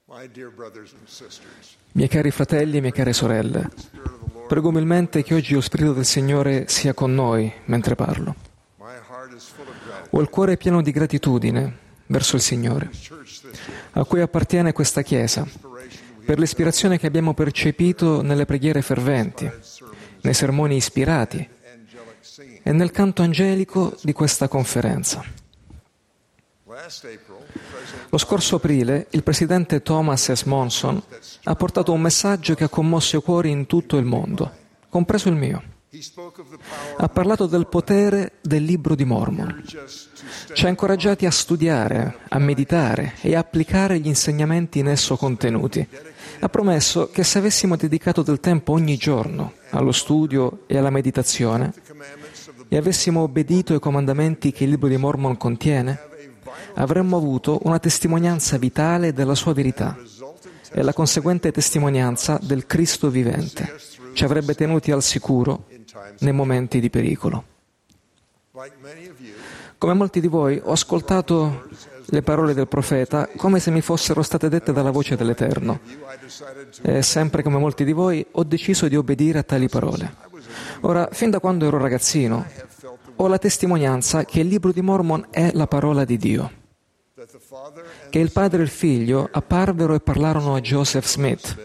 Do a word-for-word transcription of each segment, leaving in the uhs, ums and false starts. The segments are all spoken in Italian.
Miei cari fratelli e mie care sorelle, prego umilmente che oggi lo Spirito del Signore sia con noi mentre parlo. Ho il cuore pieno di gratitudine verso il Signore, a cui appartiene questa Chiesa, per l'ispirazione che abbiamo percepito nelle preghiere ferventi, nei sermoni ispirati e nel canto angelico di questa conferenza. Lo scorso aprile il presidente Thomas S. Monson ha portato un messaggio che ha commosso i cuori in tutto il mondo, compreso il mio. Ha parlato del potere del Libro di Mormon. Ci ha incoraggiati a studiare, a meditare e a applicare gli insegnamenti in esso contenuti. Ha promesso che se avessimo dedicato del tempo ogni giorno allo studio e alla meditazione e avessimo obbedito ai comandamenti che il Libro di Mormon contiene, avremmo avuto una testimonianza vitale della sua verità e la conseguente testimonianza del Cristo vivente. Ci avrebbe tenuti al sicuro nei momenti di pericolo. Come molti di voi, ho ascoltato le parole del profeta come se mi fossero state dette dalla voce dell'Eterno. E sempre come molti di voi, ho deciso di obbedire a tali parole. Ora, fin da quando ero ragazzino, ho la testimonianza che il Libro di Mormon è la parola di Dio, che il padre e il figlio apparvero e parlarono a Joseph Smith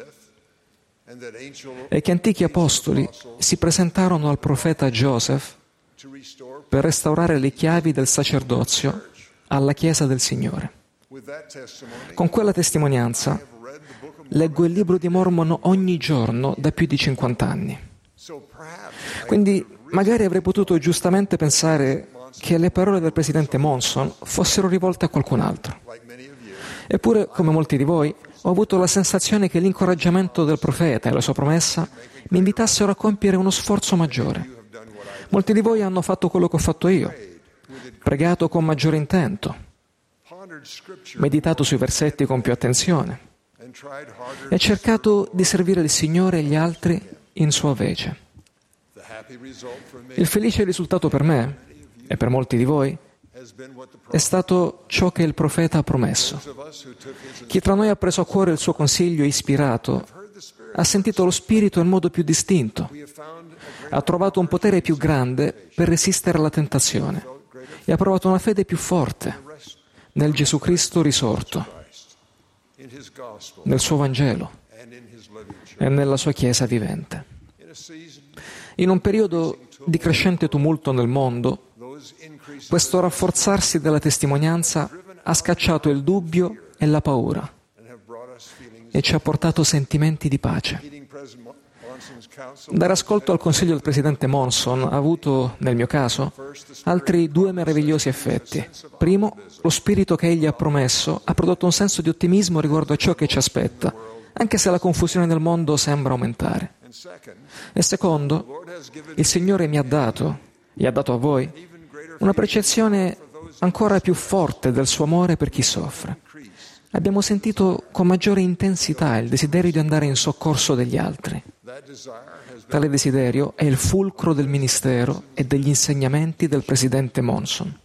e che antichi apostoli si presentarono al profeta Joseph per restaurare le chiavi del sacerdozio alla Chiesa del Signore. Con quella testimonianza leggo il Libro di Mormon ogni giorno da più di cinquanta anni. Quindi magari avrei potuto giustamente pensare che le parole del presidente Monson fossero rivolte a qualcun altro. Eppure, come molti di voi, ho avuto la sensazione che l'incoraggiamento del profeta e la sua promessa mi invitassero a compiere uno sforzo maggiore. Molti di voi hanno fatto quello che ho fatto io, pregato con maggiore intento, meditato sui versetti con più attenzione e cercato di servire il Signore e gli altri in sua vece. Il felice risultato per me, e per molti di voi, è stato ciò che il profeta ha promesso. Chi tra noi ha preso a cuore il suo consiglio ispirato ha sentito lo Spirito in modo più distinto, ha trovato un potere più grande per resistere alla tentazione e ha provato una fede più forte nel Gesù Cristo risorto, nel suo Vangelo e nella sua Chiesa vivente. In un periodo di crescente tumulto nel mondo, questo rafforzarsi della testimonianza ha scacciato il dubbio e la paura e ci ha portato sentimenti di pace. Dare ascolto al consiglio del presidente Monson ha avuto, nel mio caso, altri due meravigliosi effetti. Primo, lo spirito che egli ha promesso ha prodotto un senso di ottimismo riguardo a ciò che ci aspetta, anche se la confusione del mondo sembra aumentare. E secondo, il Signore mi ha dato, e ha dato a voi, una percezione ancora più forte del suo amore per chi soffre. Abbiamo sentito con maggiore intensità il desiderio di andare in soccorso degli altri. Tale desiderio è il fulcro del ministero e degli insegnamenti del presidente Monson.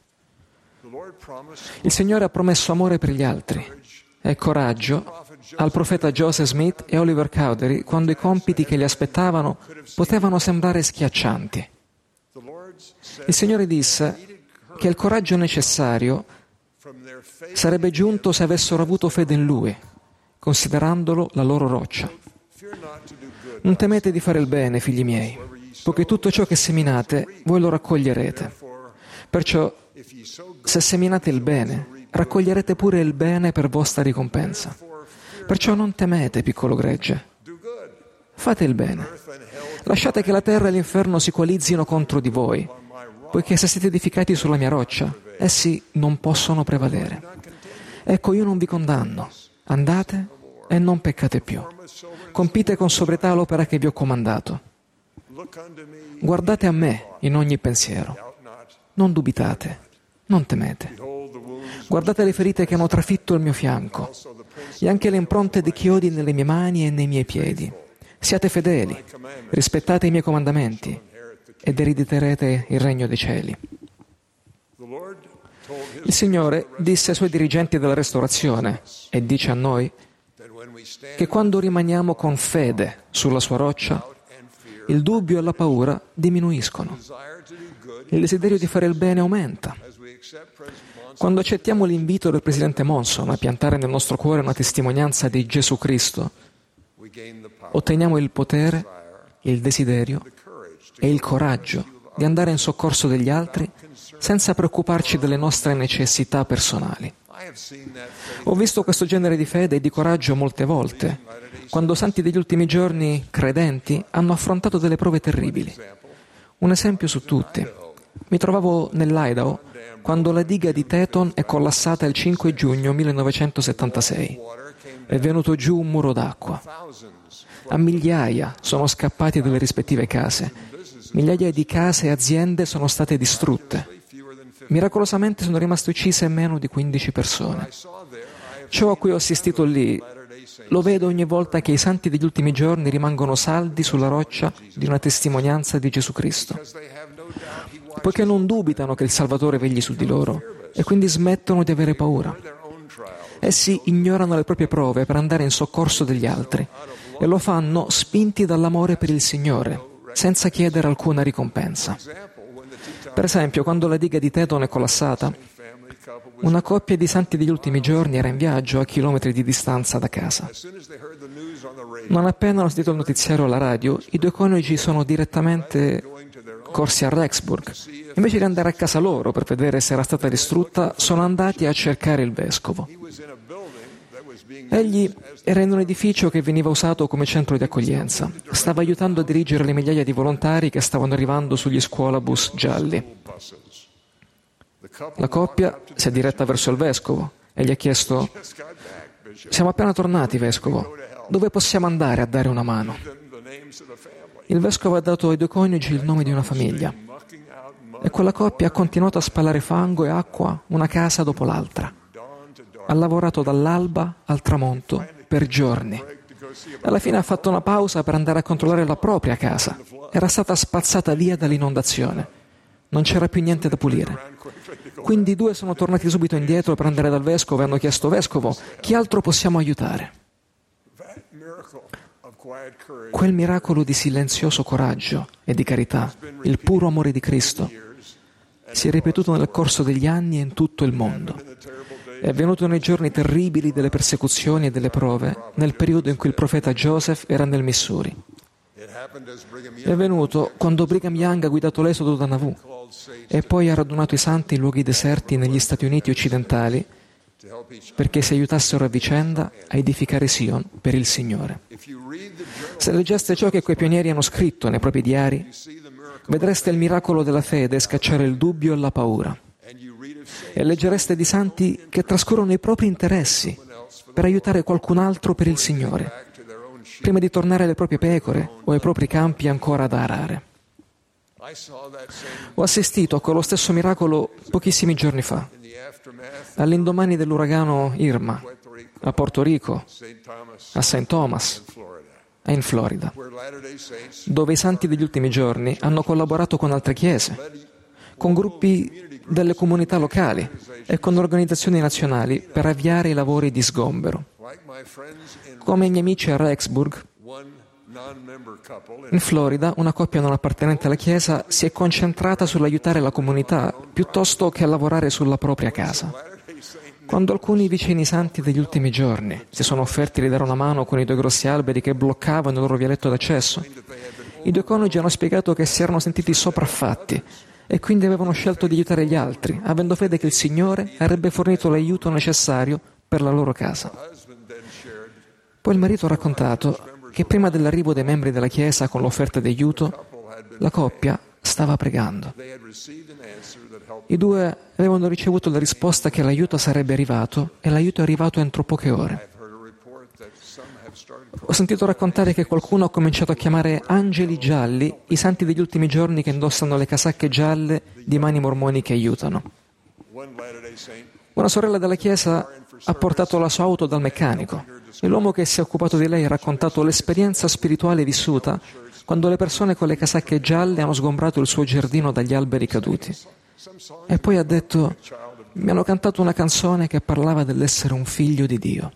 Il Signore ha promesso amore per gli altri e coraggio al profeta Joseph Smith e Oliver Cowdery quando i compiti che li aspettavano potevano sembrare schiaccianti. Il Signore disse che il coraggio necessario sarebbe giunto se avessero avuto fede in Lui, considerandolo la loro roccia. Non temete di fare il bene, figli miei, poiché tutto ciò che seminate voi lo raccoglierete. Perciò, se seminate il bene, raccoglierete pure il bene per vostra ricompensa. Perciò non temete, piccolo gregge. Fate il bene. Lasciate che la terra e l'inferno si coalizzino contro di voi, poiché se siete edificati sulla mia roccia, essi non possono prevalere. Ecco, io non vi condanno. Andate e non peccate più. Compite con sobrietà l'opera che vi ho comandato. Guardate a me in ogni pensiero. Non dubitate, non temete. Guardate le ferite che hanno trafitto il mio fianco e anche le impronte di chiodi nelle mie mani e nei miei piedi. Siate fedeli, rispettate i miei comandamenti ed erediterete il regno dei cieli. Il Signore disse ai suoi dirigenti della restaurazione e dice a noi che quando rimaniamo con fede sulla sua roccia, il dubbio e la paura diminuiscono. Il desiderio di fare il bene aumenta. Quando accettiamo l'invito del Presidente Monson a piantare nel nostro cuore una testimonianza di Gesù Cristo, otteniamo il potere, il desiderio e il coraggio di andare in soccorso degli altri senza preoccuparci delle nostre necessità personali. Ho visto questo genere di fede e di coraggio molte volte, quando santi degli ultimi giorni credenti hanno affrontato delle prove terribili. Un esempio su tutti. Mi trovavo nell'Idaho quando la diga di Teton è collassata il cinque giugno millenovecentosettantasei. È venuto giù un muro d'acqua. A migliaia sono scappati dalle rispettive case. Migliaia di case e aziende sono state distrutte. Miracolosamente sono rimaste uccise meno di quindici persone. Ciò a cui ho assistito lì lo vedo ogni volta che i santi degli ultimi giorni rimangono saldi sulla roccia di una testimonianza di Gesù Cristo, poiché non dubitano che il Salvatore vegli su di loro e quindi smettono di avere paura. Essi ignorano le proprie prove per andare in soccorso degli altri e lo fanno spinti dall'amore per il Signore, senza chiedere alcuna ricompensa. Per esempio, quando la diga di Teton è collassata, una coppia di santi degli ultimi giorni era in viaggio a chilometri di distanza da casa. Non appena hanno sentito il notiziario alla radio, i due coniugi sono direttamente corsi a Rexburg. Invece di andare a casa loro per vedere se era stata distrutta, sono andati a cercare il vescovo. Egli era in un edificio che veniva usato come centro di accoglienza. Stava aiutando a dirigere le migliaia di volontari che stavano arrivando sugli scuolabus gialli. La coppia si è diretta verso il vescovo e gli ha chiesto: «Siamo appena tornati, vescovo. Dove possiamo andare a dare una mano?» Il vescovo ha dato ai due coniugi il nome di una famiglia e quella coppia ha continuato a spalare fango e acqua una casa dopo l'altra. Ha lavorato dall'alba al tramonto per giorni. Alla fine ha fatto una pausa per andare a controllare la propria casa. Era stata spazzata via dall'inondazione. Non c'era più niente da pulire. Quindi i due sono tornati subito indietro per andare dal vescovo e hanno chiesto: «Vescovo, chi altro possiamo aiutare?» Quel miracolo di silenzioso coraggio e di carità, il puro amore di Cristo, si è ripetuto nel corso degli anni e in tutto il mondo. È avvenuto nei giorni terribili delle persecuzioni e delle prove, nel periodo in cui il profeta Joseph era nel Missouri. È avvenuto quando Brigham Young ha guidato l'esodo da Nauvoo e poi ha radunato i santi in luoghi deserti negli Stati Uniti occidentali perché si aiutassero a vicenda a edificare Sion per il Signore. Se leggeste ciò che quei pionieri hanno scritto nei propri diari, vedreste il miracolo della fede scacciare il dubbio e la paura. E leggereste di santi che trascorrono i propri interessi per aiutare qualcun altro per il Signore, prima di tornare alle proprie pecore o ai propri campi ancora da arare. Ho assistito a quello stesso miracolo pochissimi giorni fa, all'indomani dell'uragano Irma, a Porto Rico, a Saint Thomas e in Florida, dove i santi degli ultimi giorni hanno collaborato con altre chiese, con gruppi delle comunità locali e con organizzazioni nazionali per avviare i lavori di sgombero. Come i miei amici a Rexburg, in Florida, una coppia non appartenente alla Chiesa si è concentrata sull'aiutare la comunità piuttosto che a lavorare sulla propria casa. Quando alcuni vicini santi degli ultimi giorni si sono offerti di dare una mano con i due grossi alberi che bloccavano il loro vialetto d'accesso, i due coniugi hanno spiegato che si erano sentiti sopraffatti e quindi avevano scelto di aiutare gli altri, avendo fede che il Signore avrebbe fornito l'aiuto necessario per la loro casa. Poi il marito ha raccontato che prima dell'arrivo dei membri della Chiesa con l'offerta di aiuto, la coppia stava pregando. I due avevano ricevuto la risposta che l'aiuto sarebbe arrivato e l'aiuto è arrivato entro poche ore. Ho sentito raccontare che qualcuno ha cominciato a chiamare angeli gialli i santi degli ultimi giorni che indossano le casacche gialle di mani mormoni che aiutano. Una sorella della Chiesa ha portato la sua auto dal meccanico e l'uomo che si è occupato di lei ha raccontato l'esperienza spirituale vissuta quando le persone con le casacche gialle hanno sgombrato il suo giardino dagli alberi caduti. E poi ha detto: mi hanno cantato una canzone che parlava dell'essere un figlio di Dio.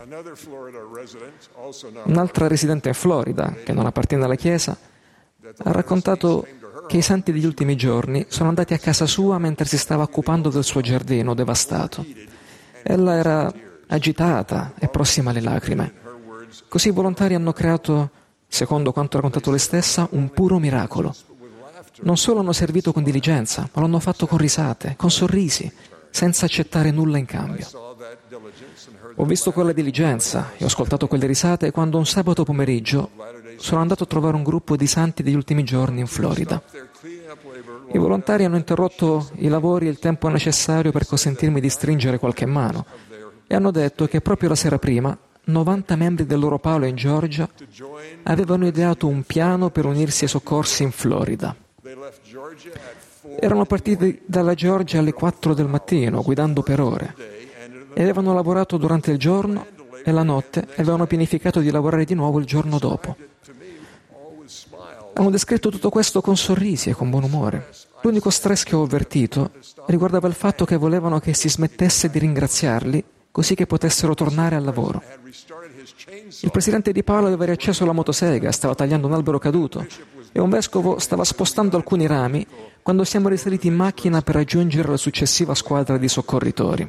Un'altra residente in Florida, che non appartiene alla Chiesa, ha raccontato che i santi degli ultimi giorni sono andati a casa sua mentre si stava occupando del suo giardino devastato. Ella era agitata e prossima alle lacrime. Così i volontari hanno creato, secondo quanto ha raccontato lei stessa, un puro miracolo. Non solo hanno servito con diligenza, ma l'hanno fatto con risate, con sorrisi, senza accettare nulla in cambio. Ho visto quella diligenza e ho ascoltato quelle risate quando un sabato pomeriggio sono andato a trovare un gruppo di santi degli ultimi giorni in Florida. I volontari hanno interrotto i lavori e il tempo necessario per consentirmi di stringere qualche mano e hanno detto che proprio la sera prima novanta membri del loro palo in Georgia avevano ideato un piano per unirsi ai soccorsi in Florida. Erano partiti dalla Georgia alle quattro del mattino, guidando per ore, e avevano lavorato durante il giorno e la notte e avevano pianificato di lavorare di nuovo il giorno dopo. Hanno descritto tutto questo con sorrisi e con buon umore. L'unico stress che ho avvertito riguardava il fatto che volevano che si smettesse di ringraziarli così che potessero tornare al lavoro. Il presidente di Paolo aveva riacceso la motosega, stava tagliando un albero caduto e un vescovo stava spostando alcuni rami quando siamo risaliti in macchina per raggiungere la successiva squadra di soccorritori.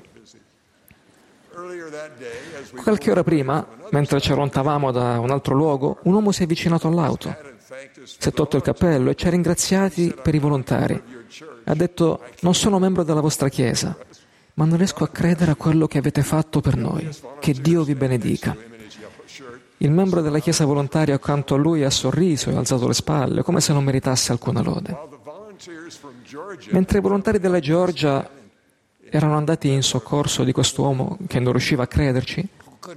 Qualche ora prima, mentre ci allontavamo da un altro luogo, un uomo si è avvicinato all'auto, si è tolto il cappello e ci ha ringraziati per i volontari. Ha detto: non sono membro della vostra chiesa, ma non riesco a credere a quello che avete fatto per noi. Che Dio vi benedica. Il membro della chiesa volontaria accanto a lui ha sorriso e ha alzato le spalle, come se non meritasse alcuna lode. Mentre i volontari della Georgia erano andati in soccorso di quest'uomo che non riusciva a crederci,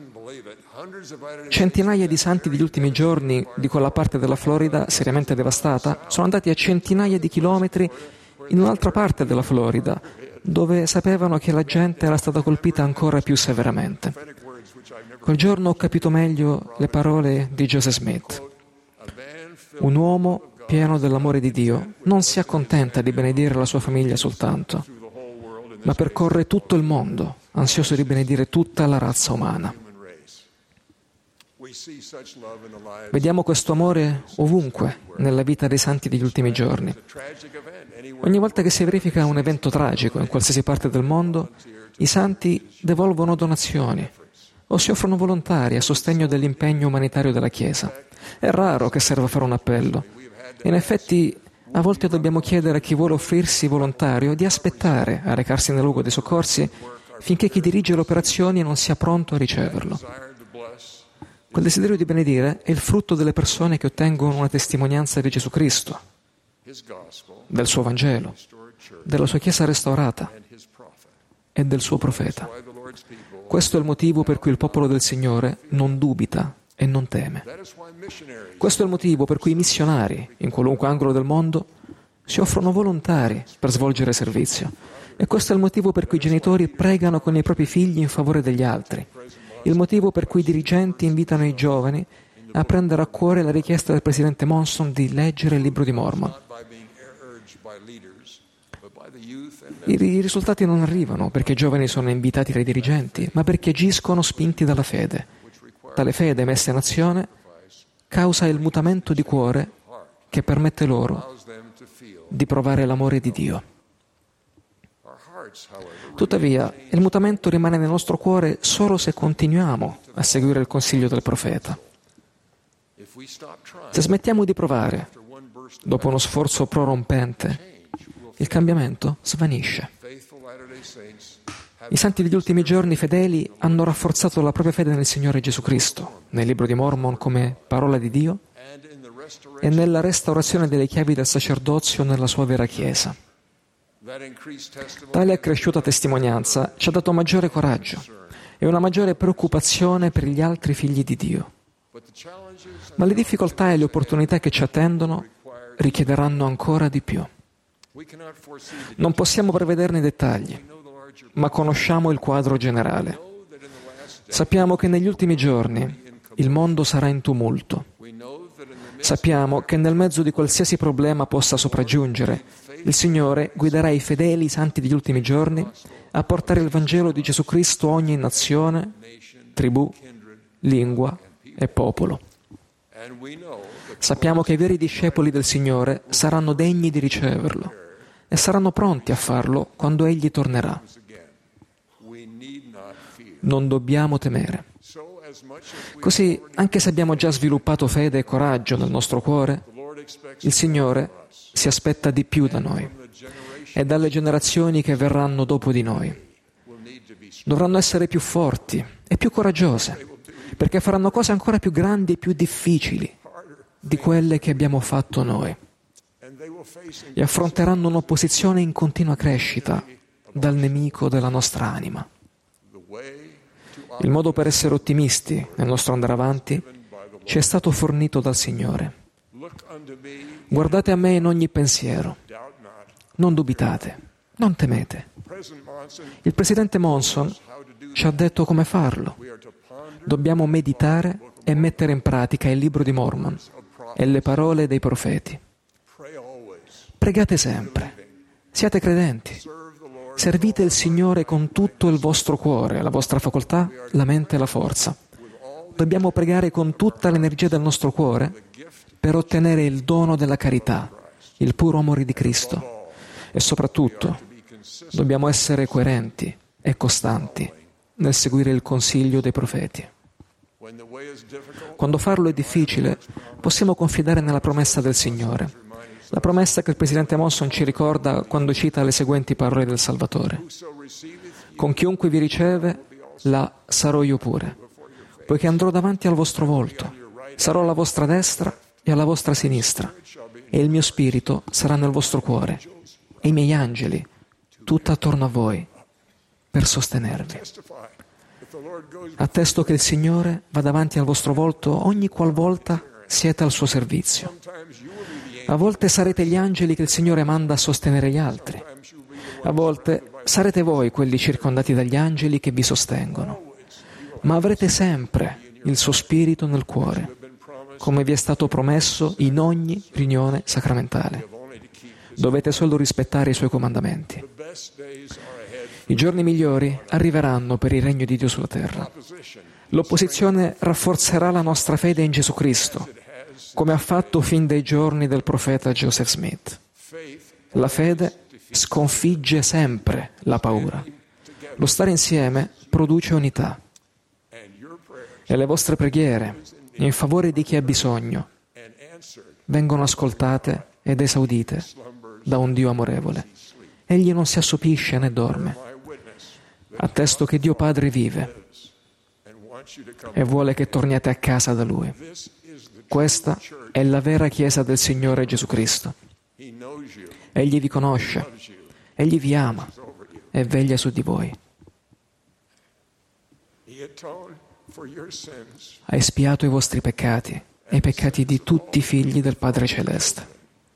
centinaia di santi degli ultimi giorni di quella parte della Florida seriamente devastata sono andati a centinaia di chilometri in un'altra parte della Florida, dove sapevano che la gente era stata colpita ancora più severamente. Quel giorno ho capito meglio le parole di Joseph Smith. Un uomo pieno dell'amore di Dio non si accontenta di benedire la sua famiglia soltanto, ma percorre tutto il mondo, ansioso di benedire tutta la razza umana. Vediamo questo amore ovunque nella vita dei santi degli ultimi giorni. Ogni volta che si verifica un evento tragico in qualsiasi parte del mondo, i santi devolvono donazioni o si offrono volontari a sostegno dell'impegno umanitario della Chiesa. È raro che serva fare un appello. In effetti, a volte dobbiamo chiedere a chi vuole offrirsi volontario di aspettare a recarsi nel luogo dei soccorsi finché chi dirige le operazioni non sia pronto a riceverlo. Quel desiderio di benedire è il frutto delle persone che ottengono una testimonianza di Gesù Cristo, del suo Vangelo, della sua Chiesa restaurata e del suo profeta. Questo è il motivo per cui il popolo del Signore non dubita e non teme. Questo è il motivo per cui i missionari, in qualunque angolo del mondo, si offrono volontari per svolgere servizio. E questo è il motivo per cui i genitori pregano con i propri figli in favore degli altri. Il motivo per cui i dirigenti invitano i giovani a prendere a cuore la richiesta del presidente Monson di leggere il libro di Mormon. I risultati non arrivano perché i giovani sono invitati dai dirigenti, ma perché agiscono spinti dalla fede. Tale fede messa in azione causa il mutamento di cuore che permette loro di provare l'amore di Dio. Tuttavia, il mutamento rimane nel nostro cuore solo se continuiamo a seguire il consiglio del profeta. Se smettiamo di provare, dopo uno sforzo prorompente, il cambiamento svanisce. I santi degli ultimi giorni fedeli hanno rafforzato la propria fede nel Signore Gesù Cristo, nel libro di Mormon come parola di Dio e nella restaurazione delle chiavi del sacerdozio nella sua vera Chiesa. Tale accresciuta testimonianza ci ha dato maggiore coraggio e una maggiore preoccupazione per gli altri figli di Dio. Ma le difficoltà e le opportunità che ci attendono richiederanno ancora di più. Non possiamo prevederne i dettagli, ma conosciamo il quadro generale. Sappiamo che negli ultimi giorni il mondo sarà in tumulto. Sappiamo che nel mezzo di qualsiasi problema possa sopraggiungere, il Signore guiderà i fedeli santi degli ultimi giorni a portare il Vangelo di Gesù Cristo a ogni nazione, tribù, lingua e popolo. Sappiamo che i veri discepoli del Signore saranno degni di riceverlo e saranno pronti a farlo quando Egli tornerà. Non dobbiamo temere. Così, anche se abbiamo già sviluppato fede e coraggio nel nostro cuore, il Signore si aspetta di più da noi e dalle generazioni che verranno dopo di noi. Dovranno essere più forti e più coraggiose, perché faranno cose ancora più grandi e più difficili di quelle che abbiamo fatto noi. E affronteranno un'opposizione in continua crescita dal nemico della nostra anima. Il modo per essere ottimisti nel nostro andare avanti ci è stato fornito dal Signore. Guardate a me in ogni pensiero. Non dubitate, non temete. Il presidente Monson ci ha detto come farlo. Dobbiamo meditare e mettere in pratica il libro di Mormon e le parole dei profeti. Pregate sempre. Siate credenti. Servite il Signore con tutto il vostro cuore, la vostra facoltà, la mente e la forza. Dobbiamo pregare con tutta l'energia del nostro cuore per ottenere il dono della carità, il puro amore di Cristo. E soprattutto, dobbiamo essere coerenti e costanti nel seguire il consiglio dei profeti. Quando farlo è difficile, possiamo confidare nella promessa del Signore. La promessa che il presidente Monson ci ricorda quando cita le seguenti parole del Salvatore. Con chiunque vi riceve, là sarò io pure, poiché andrò davanti al vostro volto, sarò alla vostra destra e alla vostra sinistra, e il mio spirito sarà nel vostro cuore, e i miei angeli, tutto attorno a voi, per sostenervi. Attesto che il Signore va davanti al vostro volto ogni qualvolta siete al suo servizio. A volte sarete gli angeli che il Signore manda a sostenere gli altri. A volte sarete voi quelli circondati dagli angeli che vi sostengono. Ma avrete sempre il suo spirito nel cuore, come vi è stato promesso in ogni riunione sacramentale. Dovete solo rispettare i suoi comandamenti. I giorni migliori arriveranno per il regno di Dio sulla terra. L'opposizione rafforzerà la nostra fede in Gesù Cristo, come ha fatto fin dai giorni del profeta Joseph Smith. La fede sconfigge sempre la paura. Lo stare insieme produce unità. E le vostre preghiere in favore di chi ha bisogno vengono ascoltate ed esaudite da un Dio amorevole. Egli non si assopisce né dorme. Attesto che Dio Padre vive e vuole che torniate a casa da Lui. Questa è la vera Chiesa del Signore Gesù Cristo. Egli vi conosce, Egli vi ama e veglia su di voi. Ha espiato i vostri peccati e i peccati di tutti i figli del Padre Celeste.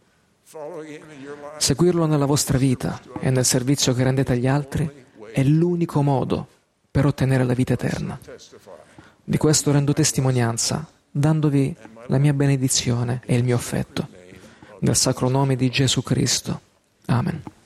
Seguirlo nella vostra vita e nel servizio che rendete agli altri è l'unico modo per ottenere la vita eterna. Di questo rendo testimonianza, dandovi la mia benedizione e il mio affetto. Nel sacro nome di Gesù Cristo. Amen.